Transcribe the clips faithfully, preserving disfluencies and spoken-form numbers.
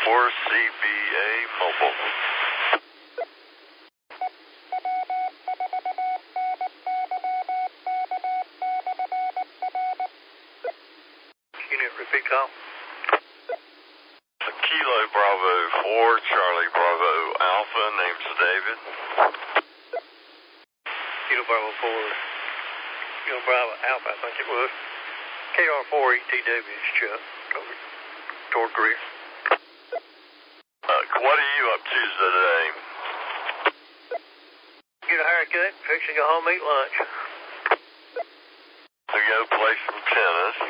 for C B A Mobile. Unit repeat call. Kilo Bravo four, Charlie Bravo Alpha, name's David. Kilo Bravo four, Kilo Bravo Alpha, I think it was. K R four E T W is Chuck, over toward Greer. Uh, what are you up to today? Get a haircut, fixing to go home, eat lunch. We go play some tennis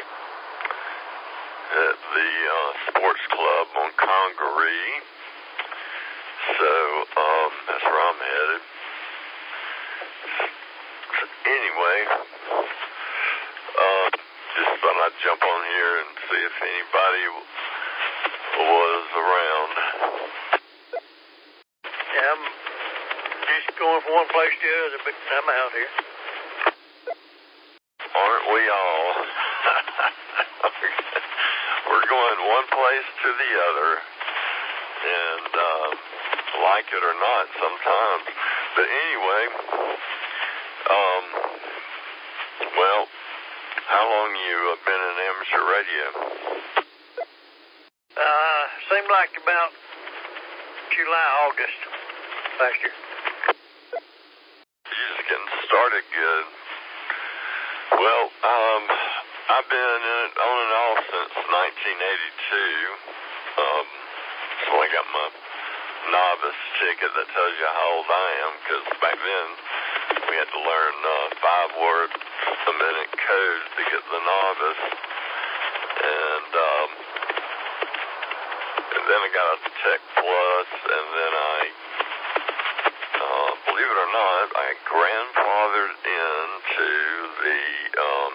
at the uh, sports club on Congaree. So, um, that's where I'm headed. So anyway, uh, just thought I'd jump on here and see if anybody was around. Yeah, I'm just going from one place to the other, but I'm out here. Aren't we all? We're going one place to the other, and um, like it or not sometimes. But anyway, um, well, how long you have been in amateur radio? Uh, seemed like about July, August last year. You're just getting started good. Well, um, I've been in it on and off since nineteen eighty-two. Um, so I got my novice ticket that tells you how old I am, because back then we had to learn uh, five word a minute code to get the novice. And, um, and then I got a Tech Plus, and then I, uh, believe it or not, I grandfathered into the, um,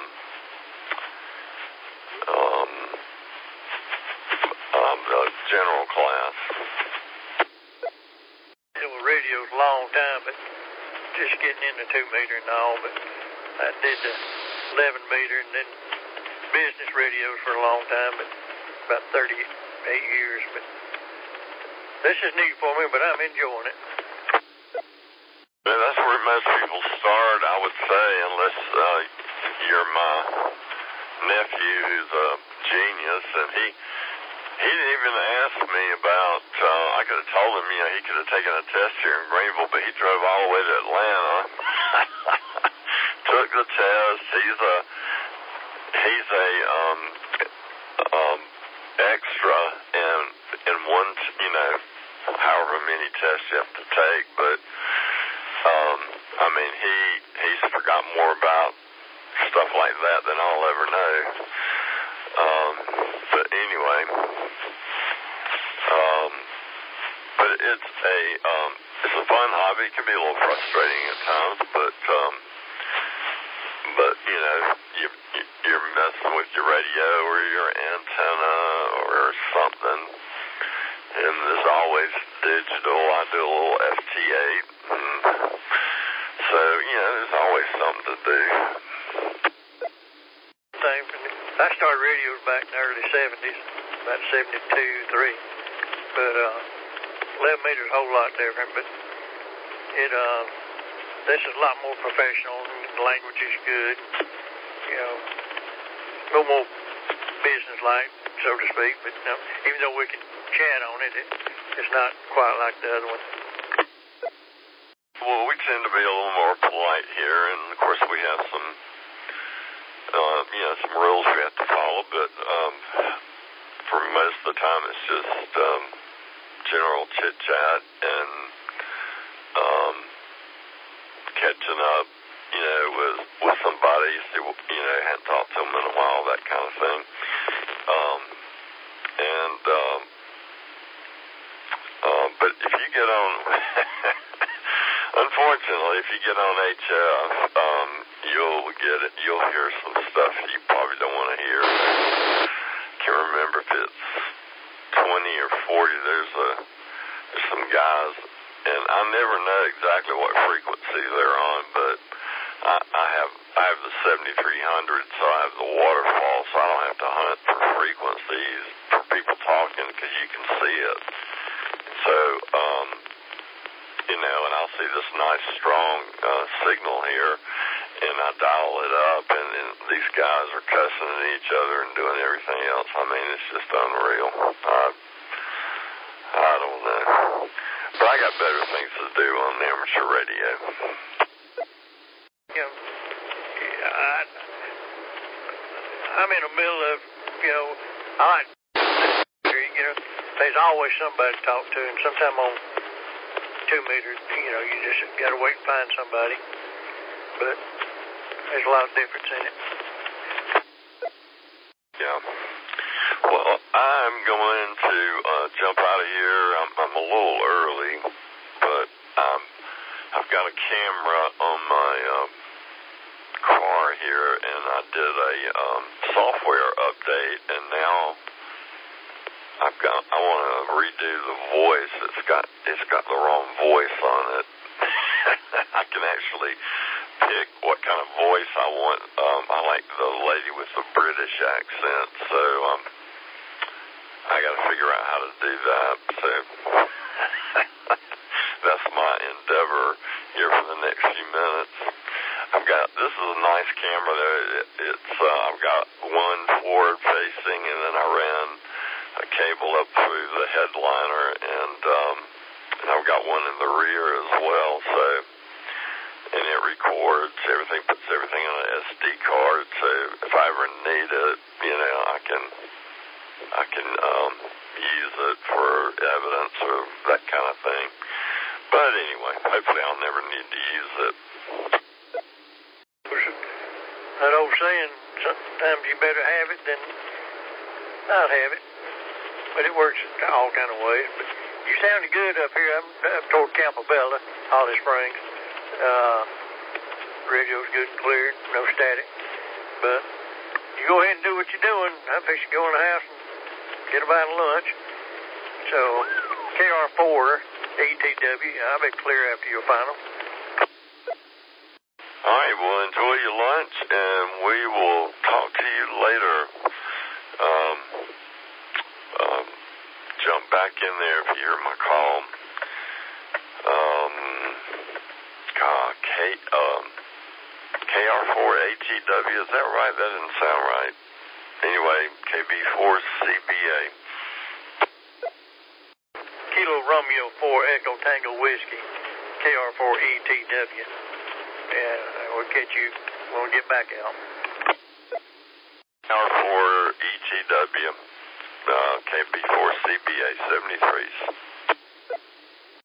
um, um, the general class. It was radio's a long time, but just getting into two meter and all, but I did the eleven meter and then business radios for a long time, but about thirty-eight years, but this is new for me, but I'm enjoying it. Yeah, that's where most people start, I would say, unless uh, you're my nephew who's a genius, and he he didn't even ask me about, uh, I could have told him, you know, he could have taken a test here in Greenville, but he drove all the way to Atlanta, took the test. He's a, he's a, um, um, extra in, in one, you know, however many tests you have to take, but, um, I mean, he, he's forgot more about stuff like that than I'll ever know. Um, but anyway, um, but it's a, um, it's a fun hobby. It can be a little frustrating at times, but, um, but, you know, you, you're messing with your radio or your antenna or something, and there's always digital. I do a little F T eight, and so, you know, there's always something to do. I started radios back in the early seventies, about seventy-two, three, but uh, eleven meters a whole lot different, but it, uh, this is a lot more professional, the language is good, you know, a little more business-like, so to speak, but you know, even though we can chat on it, it, it's not quite like the other one. Well, we tend to be a little more polite here, and of course we have some Uh, you know, some rules we have to follow, but um, for most of the time it's just um, general chit-chat and um, catching up, you know, with, with somebody, see, you know, hadn't talked to them in a while, that kind of thing. Um, and, um, uh, but if you get on, unfortunately, if you get on H F, um, you'll get it, you'll hear some stuff you probably don't want to hear. I can't remember if it's twenty or forty. There's a, there's some guys, and I never know exactly what frequency they're on, but I, I have, I have the seventy-three hundred, so I have the waterfall, so I don't have to hunt for frequencies per people talking because you can see it. So, um, you know, and I'll see this nice, strong uh, signal here, and I dial it up, and, and these guys are cussing at each other and doing everything else. I mean, it's just unreal. I, I don't know. But I got better things to do on the amateur radio. You know, I, I'm in the middle of, you know, I like, you know, there's always somebody to talk to, and sometime on two meters, you know, you just got to wait and find somebody. But there's a lot of difference in it. Yeah. Well, I'm going to uh, jump out of here. I'm, I'm a little early, but um, I've got a camera on my um, car here, and I did a um, software update, and now I've got. I want to redo the voice. It's got. It's got the wrong voice on it. I can actually pick what kind of voice I want. Um, I like the lady with the British accent, so um, I got to figure out how to do that. So that's my endeavor here for the next few minutes. I've got. This is a nice camera. It, it's. Uh, I've got one forward facing, and then I ran a cable up through the headliner, and um, and I've got one in the rear as well. So. And it records everything, puts everything on an S D card. So if I ever need it, you know, I can, I can um, use it for evidence or that kind of thing. But anyway, hopefully I'll never need to use it. That old saying, sometimes you better have it than not have it. But it works all kind of ways. But you sounded good up here. I'm up toward Campobella, Holly Springs. Uh, radio's good and clear, no static. But you go ahead and do what you're doing. I'm fixing to go in the house and get a bite of lunch. So, K R four E T W, I'll be clear after your final. All right, well, enjoy your lunch, and we will talk to you later. Um, um, jump back in there if you hear my call. Um... Uh, K, um, K R four A T W, is that right? That didn't sound right. Anyway, K B four C B A. Kilo Romeo four Echo Tango Whiskey, K R four E T W. Yeah, we'll catch you when we get back out. K R four E T W, uh, K B four C B A seventy-threes.